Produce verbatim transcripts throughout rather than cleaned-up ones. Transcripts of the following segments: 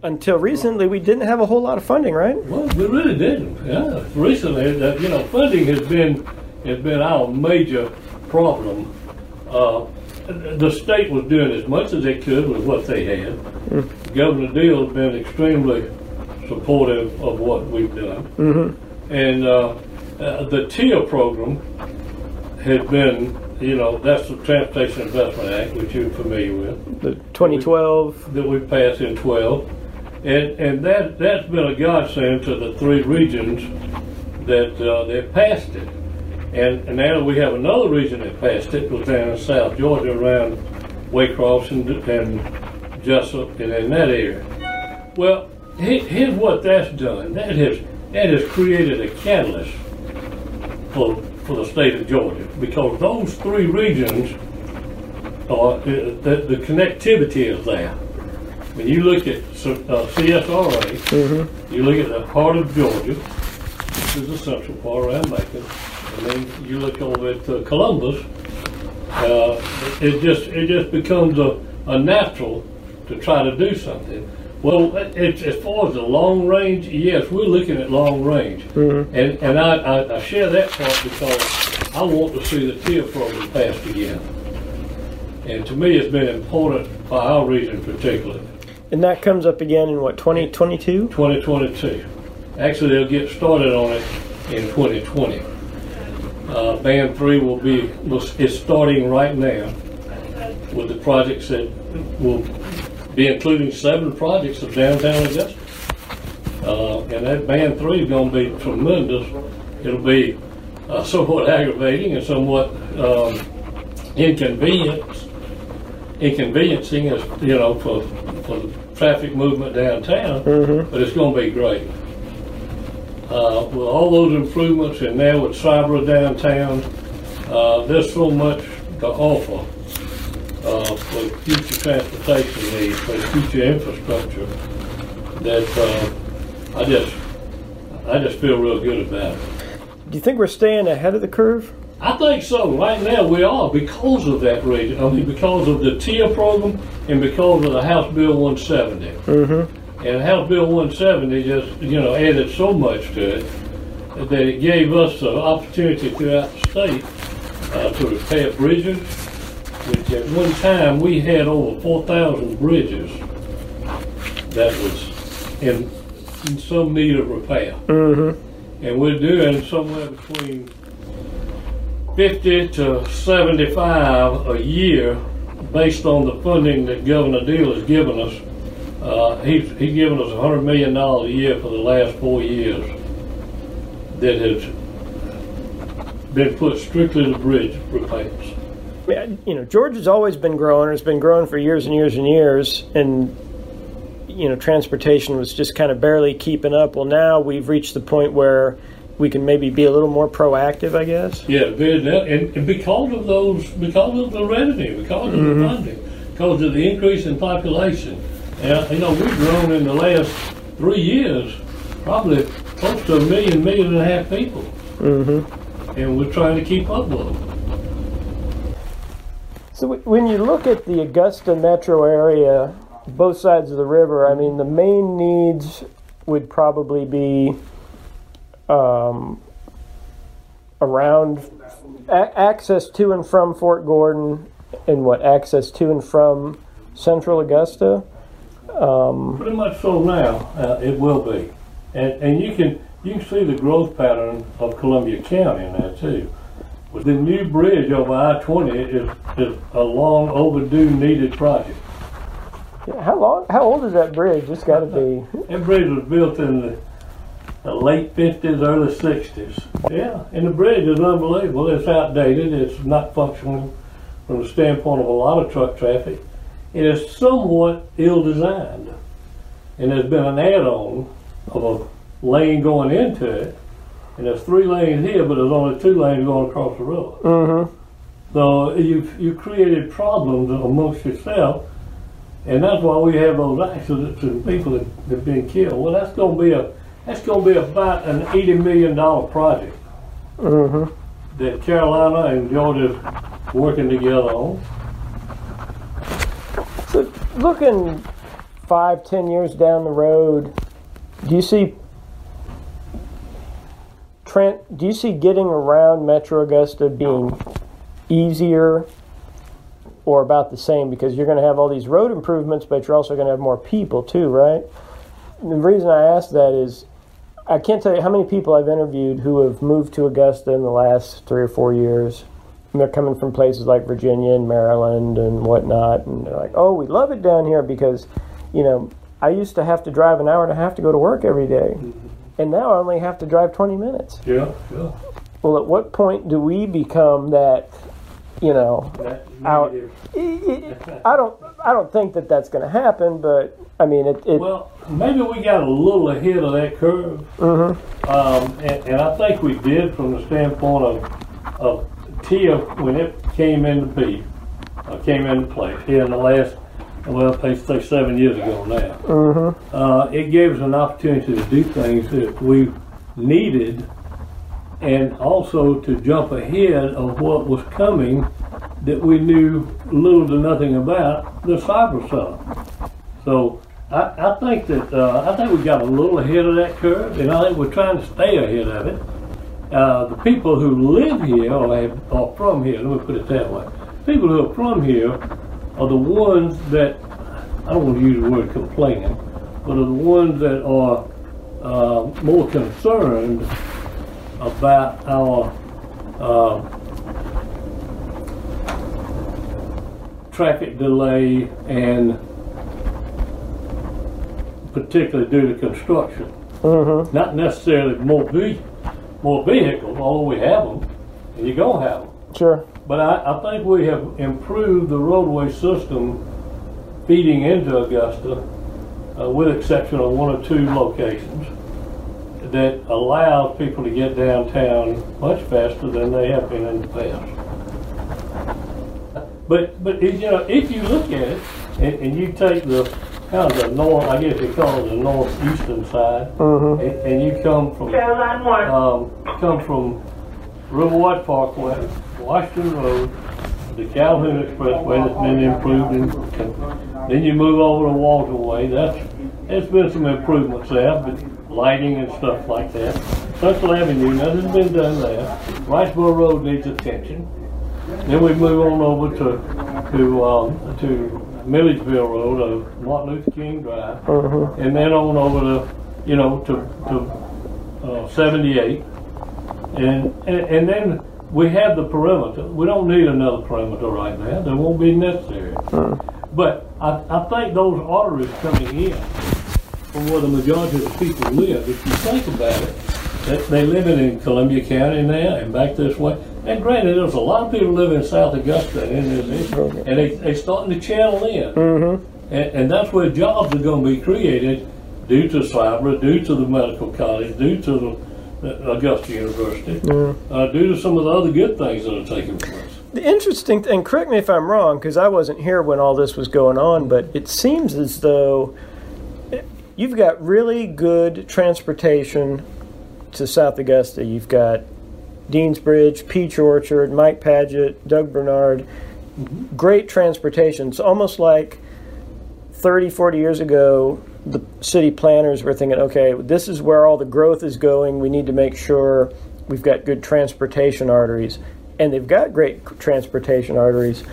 until recently, we didn't have a whole lot of funding, right? Well, we really didn't. Yeah, recently, that you know, funding has been has been our major problem. Uh, the state was doing as much as they could with what they had. Mm. Governor Deal has been extremely supportive of what we've done, mm-hmm. and uh, uh, the T I A program has been. You know, that's the Transportation Investment Act, which you're familiar with. The twenty twelve. That we passed in twelve. And and that, that's been a godsend to the three regions that uh, that passed it. And, and now we have another region that passed it, was down in South Georgia around Waycross and, and Jessup and in that area. Well, here's what that's done. That has, that has created a catalyst for for the state of Georgia, because those three regions are, uh, the, the connectivity is there. When you look at uh, C S R A, mm-hmm. you look at the heart of Georgia, which is the central part around Macon, and then you look over at uh, Columbus, uh, it just it just becomes a, a natural to try to do something. Well, it's, as far as the long range, yes, we're looking at long range. Mm-hmm. And and I, I, I share that part because I want to see the T I A program passed again. And to me, it's been important for our region particularly. And that comes up again in what, twenty twenty-two? twenty twenty-two. Actually, they'll get started on it in twenty twenty. Uh, Band three will be, will, is starting right now with the projects that will be including seven projects of downtown Augusta. Uh, and that Band three is going to be tremendous. It'll be uh, somewhat aggravating and somewhat um, inconvenience, inconveniencing, as you know, for, for the traffic movement downtown, mm-hmm. but it's going to be great. Uh, with all those improvements, and now with Cyber downtown, uh, there's so much to offer. Uh, for future transportation needs, for future infrastructure, that uh, I just, I just feel real good about it. Do you think we're staying ahead of the curve? I think so. Right now we are, because of that region. I mean, because of the T I A program and because of the House Bill one seventy. Mm-hmm. And House Bill one seventy just, you know, added so much to it that it gave us the opportunity throughout the state uh, to repair bridges. Which at one time we had over four thousand bridges that was in, in some need of repair. Mm-hmm. And we're doing somewhere between fifty to seventy-five a year based on the funding that Governor Deal has given us. Uh, he's, he's given us one hundred million dollars a year for the last four years that has been put strictly to bridge repairs. You know, Georgia's always been growing. It's been growing for years and years and years, and you know, transportation was just kind of barely keeping up. Well, now we've reached the point where we can maybe be a little more proactive, I guess. Yeah, and, and because of those, because of the revenue, because of mm-hmm. the funding, because of the increase in population, and you know, we've grown in the last three years probably close to a million, million and a half people, mm-hmm. and we're trying to keep up with them. So when you look at the Augusta metro area, both sides of the river, I mean, the main needs would probably be um, around a- access to and from Fort Gordon, and what, access to and from central Augusta? Um, Pretty much so now, uh, it will be. And, and you can you can see the growth pattern of Columbia County in that too. The new bridge over I twenty is, is a long overdue needed project. How long? How old is that bridge? It's got to be. That bridge was built in the, the late fifties, early sixties. Yeah, and the bridge is unbelievable. It's outdated. It's not functional from the standpoint of a lot of truck traffic. It is somewhat ill-designed, and there's been an add-on of a lane going into it. And there's three lanes here, but there's only two lanes going across the road. Mm-hmm. So you've, you've created problems amongst yourself, and that's why we have those accidents and people that have been killed. Well, that's going to be a that's going to be about an eighty million dollar project mm-hmm. that Carolina and Georgia's working together on. So looking five, ten years down the road, do you see Trent, do you see getting around Metro Augusta being easier or about the same? Because you're going to have all these road improvements, but you're also going to have more people too, right? And the reason I ask that is I can't tell you how many people I've interviewed who have moved to Augusta in the last three or four years. And they're coming from places like Virginia and Maryland and whatnot, and they're like, oh, we love it down here because, you know, I used to have to drive an hour and a half to go to work every day. Mm-hmm. And now I only have to drive twenty minutes. Yeah, yeah. Well, at what point do we become that, you know, out? I don't, I don't think that that's going to happen, but I mean, it, it. Well, maybe we got a little ahead of that curve, mm-hmm. um, and, and I think we did from the standpoint of of T I A when it came into be, uh, came into place here in the last. Well, they say seven years ago now. Mm-hmm. Uh, it gave us an opportunity to do things that we needed, and also to jump ahead of what was coming that we knew little to nothing about, the cyber stuff. So I, I think that uh, I think we got a little ahead of that curve, and I think we're trying to stay ahead of it. Uh, the people who live here or have, are from here, let me put it that way. People who are from here are the ones that, I don't want to use the word complaining, but are the ones that are uh, more concerned about our uh, traffic delay, and particularly due to construction. Mm-hmm. Not necessarily more, ve- more vehicles, although we have them, and you're going to have them. Sure. But I, I think we have improved the roadway system feeding into Augusta, uh, with exception of one or two locations, that allows people to get downtown much faster than they have been in the past. But but if, you know, if you look at it and, and you take the kind of the north, I guess you call it the northeastern side, mm-hmm. and, and you come from um, come from Riverwatch Parkway, Washington Road, the Calhoun Expressway that's been improved, and then you move over to Walter Way. That's there's been some improvements there, but lighting and stuff like that. Central Avenue, nothing's been done there. Riceboro Road needs attention. Then we move on over to to um, to Milledgeville Road, of Martin Luther King Drive, mm-hmm. and then on over to you know to to uh, seventy-eight, and, and and then we have the perimeter. We don't need another perimeter right now. That won't be necessary. Mm. But I, I think those arteries coming in from where the majority of the people live, if you think about it, they, they live in Columbia County now and back this way. And granted, there's a lot of people living in South Augusta and in this issue, and they, they're starting to channel in. Mm-hmm. And, and that's where jobs are going to be created due to cyber, due to the medical college, due to the Augusta University, yeah. uh, due to some of the other good things that are taking place. The interesting thing, and correct me if I'm wrong, because I wasn't here when all this was going on, but it seems as though you've got really good transportation to South Augusta. You've got Deansbridge, Peach Orchard, Mike Paget, Doug Bernard. Mm-hmm. Great transportation. It's almost like thirty, forty years ago, the city planners were thinking, okay, this is where all the growth is going. We need to make sure we've got good transportation arteries. And they've got great transportation arteries,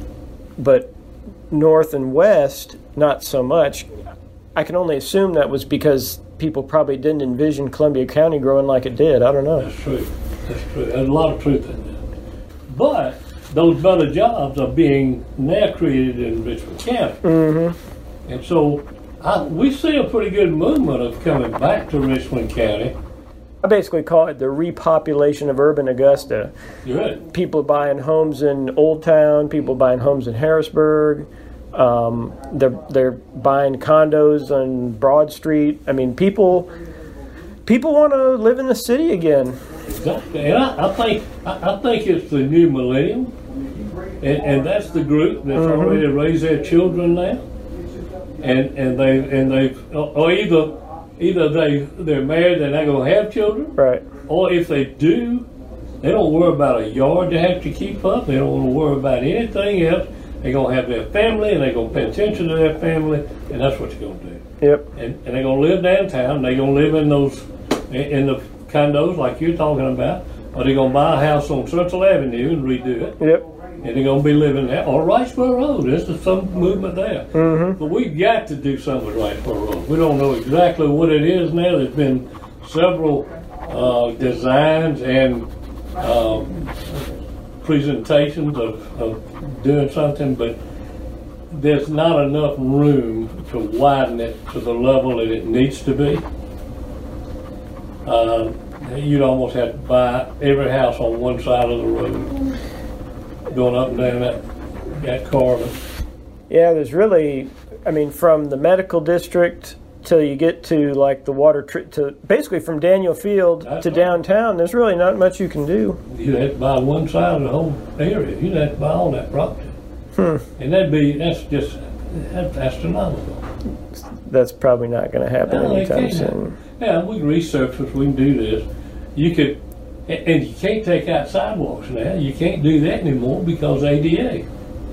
but north and west, not so much. I can only assume that was because people probably didn't envision Columbia County growing like it did. I don't know. That's true. That's true. There's a lot of truth in that. But those better jobs are being now created in Richmond County. Mm-hmm. And so I, we see a pretty good movement of coming back to Richmond County. I basically call it the repopulation of urban Augusta. You're right. People buying homes in Old Town, people buying homes in Harrisburg. Um, they're they're buying condos on Broad Street. I mean, people people want to live in the city again. Exactly, and I, I think I, I think it's the new millennium, and, and that's the group that's mm-hmm. already raised their children now, and and they and they or either either they they're married, they're not going to have children, right? Or if they do, they don't worry about a yard they have to keep up. They don't want to worry about anything else. they're gonna have their family, and they're gonna pay attention to their family, and that's what you're gonna do. Yep. And, and they're gonna live downtown. They're gonna live in those in, in the condos like you're talking about, or they're gonna buy a house on Central Avenue and redo it. Yep. And they're going to be living there, or Wrightsboro Road. There's some movement there. Mm-hmm. But we've got to do something with Wrightsboro Road. We don't know exactly what it is now. There's been several uh, designs and um, presentations of, of doing something, but there's not enough room to widen it to the level that it needs to be. Uh, you'd almost have to buy every house on one side of the road, going up and down that, that corridor. Yeah, there's really, I mean, from the medical district till you get to like the water, tri- to basically from Daniel Field That's to right. downtown, there's really not much you can do. You'd have to buy one side of the whole area. You'd have to buy all that property. Hmm. And that'd be, that's just, that's astronomical. That's probably not going to happen No, it anytime can't. soon. Yeah, we can research this, we can do this. You could, and and you can't take out sidewalks now. You can't do that anymore because A D A.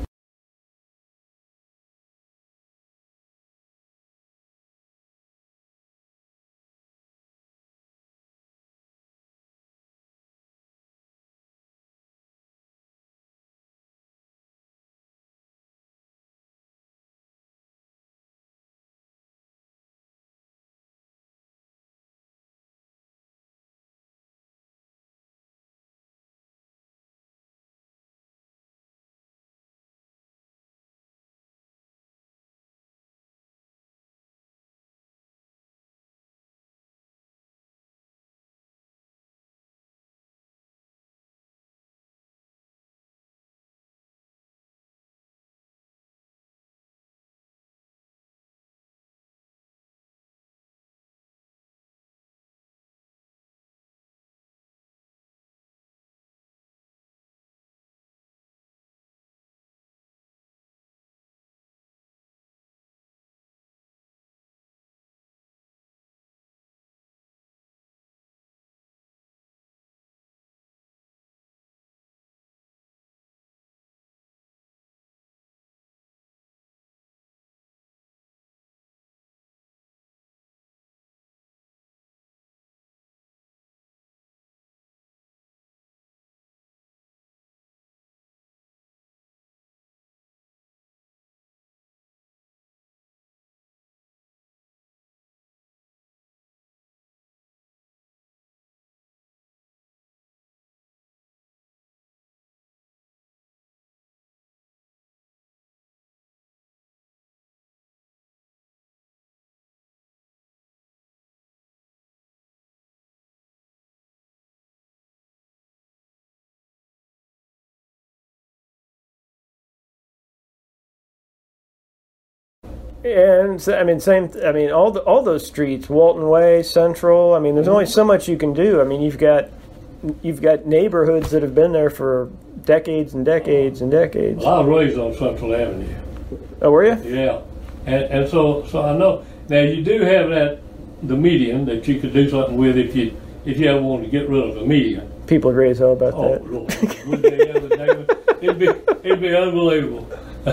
And so, I mean, same. I mean, all the, all those streets, Walton Way, Central. I mean, there's only so much you can do. I mean, you've got you've got neighborhoods that have been there for decades and decades and decades. I was raised on Central Avenue. Oh, were you? Yeah, and and so so I know now you do have that the median that you could do something with if you if you ever wanted to get rid of the median. People agree as hell about Oh that. Lord, would they ever, David? It'd be it'd be unbelievable.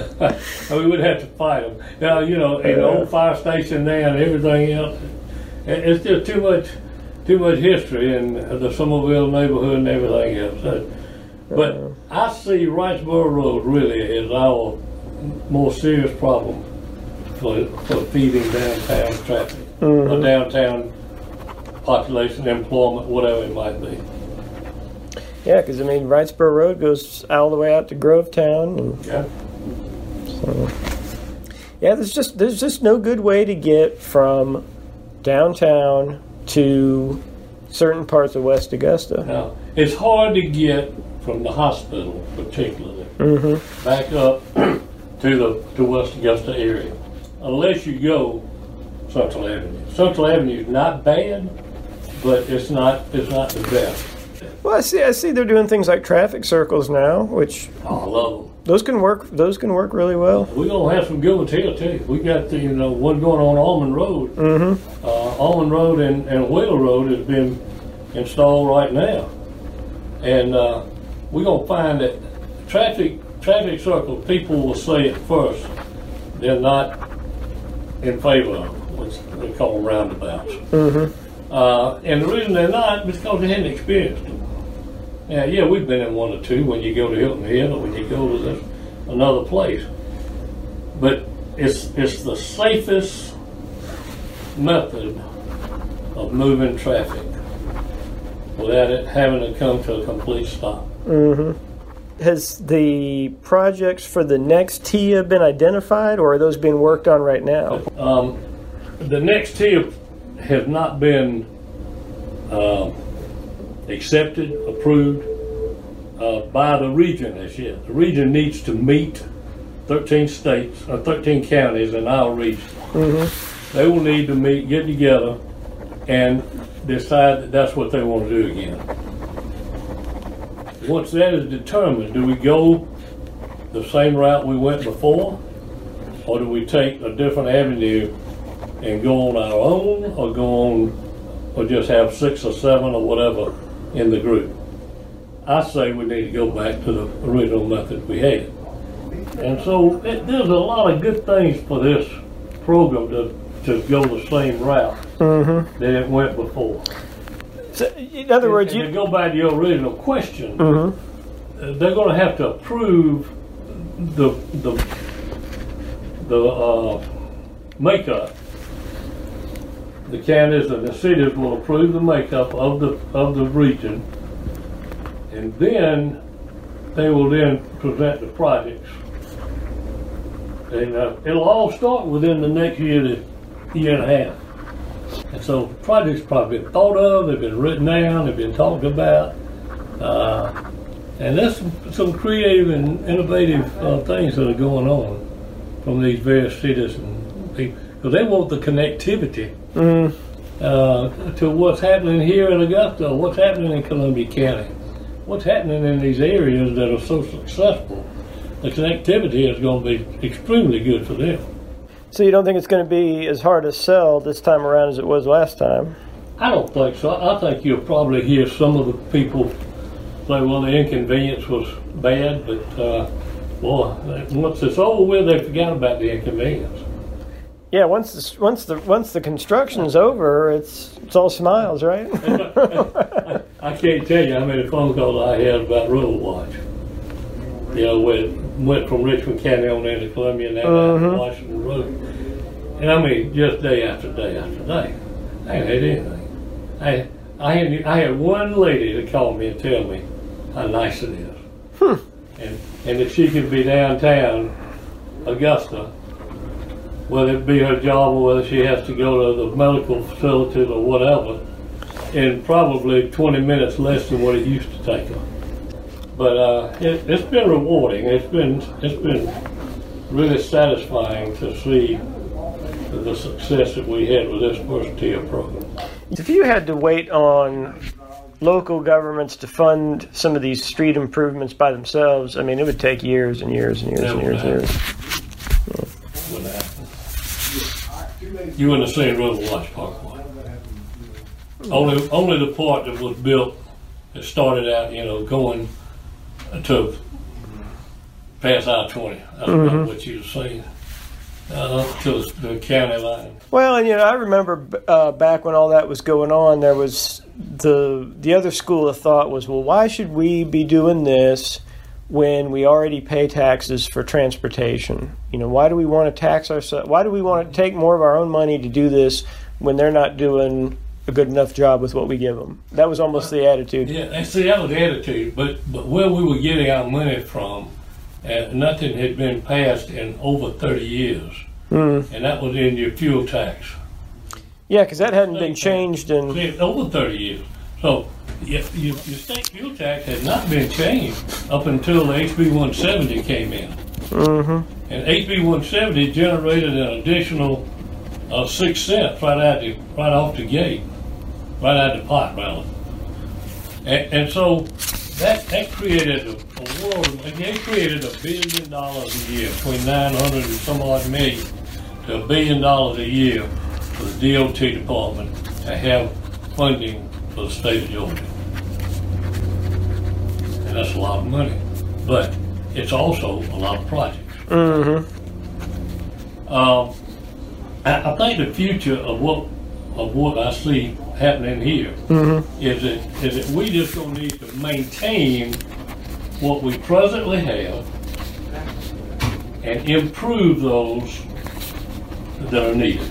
We would have to fight them. Now you know, in the old fire station there and everything else, it's just too much too much history in the Somerville neighborhood and everything else. So, but I see Wrightsboro Road really as our more serious problem for, for feeding downtown traffic, Mm-hmm. or downtown population, employment, whatever it might be. Yeah, because I mean, Wrightsboro Road goes all the way out to Grovetown, and Yeah. so yeah, there's just there's just no good way to get from downtown to certain parts of West Augusta. Now, it's hard to get from the hospital, particularly, Mm-hmm. back up to the to West Augusta area, unless you go Central Avenue. Central Avenue is not bad, but it's not it's not the best. Well, I see. I see they're doing things like traffic circles now, which Oh, I love them. those can work. Those can work really well. We're gonna have some good ones here too. We got the you know one going on Almond Road. Mm-hmm. Uh, Almond Road and, and Wheeler Road has been installed right now, and uh, we're gonna find that traffic traffic circles, people will say at first they're not in favor of, which we call them roundabouts. Mm-hmm. Uh, and the reason they're not is because they hadn't experienced them. Yeah, yeah, we've been in one or two when you go to Hilton Head or when you go to this, another place. But it's it's the safest method of moving traffic without it having to come to a complete stop. Mm-hmm. Has the projects for the next T I A been identified, or are those being worked on right now? Um, the next T I A has not been uh, accepted, approved uh, by the region as yet. The region needs to meet thirteen states, or thirteen counties in our region. Mm-hmm. They will need to meet, get together, and decide that that's what they want to do again. Once that is determined, do we go the same route we went before, or do we take a different avenue and go on our own, or go on, or just have six or seven or whatever in the group? I say we need to go back to the original method we had. And so it, there's a lot of good things for this program to, to go the same route mm-hmm. that it went before. So, in other words, and, you and to go back to your original question, mm-hmm. uh, they're going to have to approve the the the uh, makeup. The counties and the cities will approve the makeup of the of the region, and then they will then present the projects. And uh, it'll all start within the next year to year and a half. And so projects probably been thought of, they've been written down, they've been talked about. Uh, and there's some, some creative and innovative uh, things that are going on from these various cities and people. Because they want the connectivity mm. uh, to what's happening here in Augusta, what's happening in Columbia County, what's happening in these areas that are so successful. The connectivity is going to be extremely good for them. So you don't think it's going to be as hard to sell this time around as it was last time? I don't think so. I think you'll probably hear some of the people say, well, the inconvenience was bad, but uh, boy, once it's over with, they forgot about the inconvenience. Yeah, once the, once the once the construction's over, it's it's all smiles, right? I, I can't tell you how many phone calls I had about Road Watch. You know, went, went from Richmond County on into Columbia and now mm-hmm. down to Washington Road. And I mean, just day after day after day. I ain't had anything. I, I, had, I had one lady to call me and tell me how nice it is. Hmm. And, and that she could be downtown Augusta, whether it be her job or whether she has to go to the medical facilities or whatever, in probably twenty minutes less than what it used to take her. But uh, it, it's been rewarding. It's been it's been really satisfying to see the success that we had with this first T I A program. If you had to wait on local governments to fund some of these street improvements by themselves, I mean, it would take years and years and years that and years and years. Yeah. Wouldn't happen. You wouldn't have seen Road Watch Parkway. Only only the part that was built that started out, you know, going to past I twenty. That's mm-hmm. what you were saying. Uh, to the county line. Well, and you know, I remember uh, back when all that was going on, there was the the other school of thought was, well, why should we be doing this when we already pay taxes for transportation? You know, why do we want to tax ourselves? Why do we want to take more of our own money to do this when they're not doing a good enough job with what we give them? That was almost the attitude. Yeah, see, that was the attitude. But but where we were getting our money from, uh, nothing had been passed in over thirty years, mm. and that was in your fuel tax. Yeah, because that hadn't been changed in see, over thirty years. So your, your, your state fuel tax had not been changed up until the H B one seventy came in, mm-hmm. and H B one seventy generated an additional uh, six cents right out the, right off the gate. Right out of the pot, rather. And, and so that that created a, a world, it created a billion dollars a year, between nine hundred and some odd million to a billion dollars a year for the D O T department to have funding for the state of Georgia. And that's a lot of money. But it's also a lot of projects. Mm-hmm. Um, I, I think the future of what of what I see happening here Mm-hmm. is that is that we just gonna need to maintain what we presently have and improve those that are needed.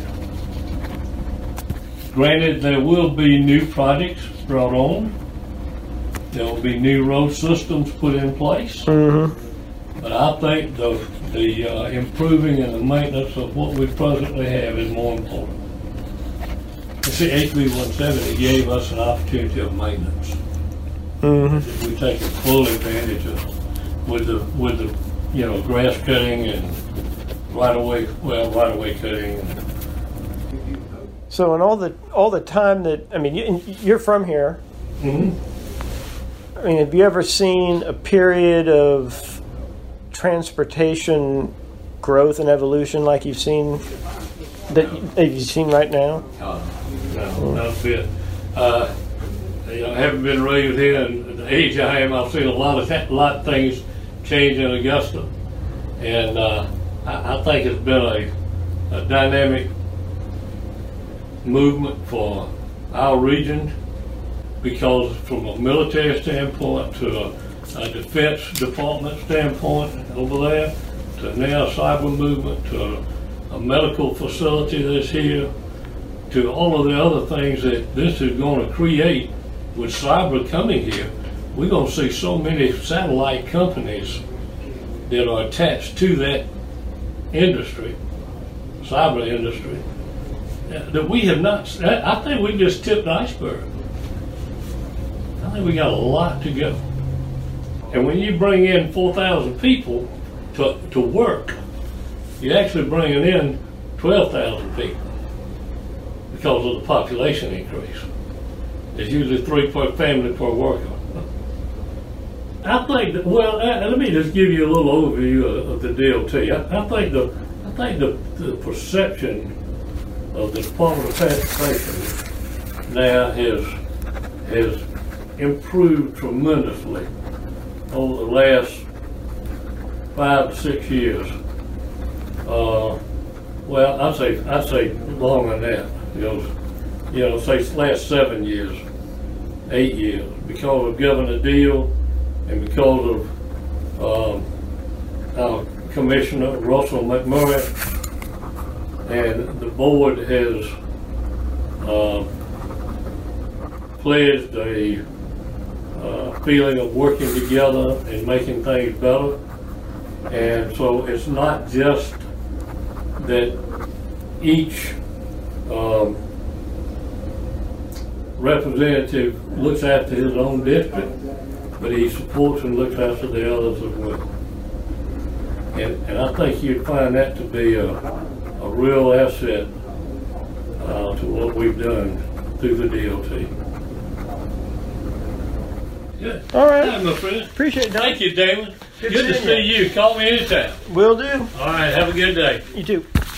Granted, there will be new projects brought on. There will be new road systems put in place. Mm-hmm. But I think the, the uh, improving and the maintenance of what we presently have is more important. You see, H B one seventy gave us an opportunity of maintenance. Mm-hmm. That we take full advantage of with the, with the, you know, grass cutting and right away, well, right away cutting. So in all the all the time that I mean, you, you're from here. Mm-hmm. I mean, have you ever seen a period of transportation growth and evolution like you've seen that, that you've seen right now? Uh, no, not a bit. Uh, you know, I haven't been raised here, and at the age I am, I've seen a lot of a lot of things change in Augusta, and uh, I, I think it's been a, a dynamic movement for our region, because from a military standpoint to a, a defense department standpoint over there, to now cyber movement, to a, a medical facility that's here, to all of the other things that this is going to create with cyber coming here. We're going to see so many satellite companies that are attached to that industry, cyber industry, that we have not, I think we just tipped the iceberg. I think we got a lot to go. And when you bring in four thousand people to, to work, you're actually bringing in twelve thousand people because of the population increase. There's usually three per family per worker. I think that, well, uh, let me just give you a little overview of, of the D O T. I, I think the, I think the, the perception of the Department of Transportation now has has improved tremendously over the last five to six years. Uh, well, I'd say I'd say longer than that. You know, you know, say last seven years, eight years, because of Governor Deal and because of um, our Commissioner Russell McMurray. And the board has uh, pledged a uh, feeling of working together and making things better. And so it's not just that each um, representative looks after his own district, but he supports and looks after the others as well. And, and I think you'd find that to be a, a real asset uh, to what we've done through the D O T. Good. All right. Hi, my friend. Appreciate it, Don. Thank you, Damon. Good Good to seeing see you. Call me anytime. Will do. All right. Have a good day. You too.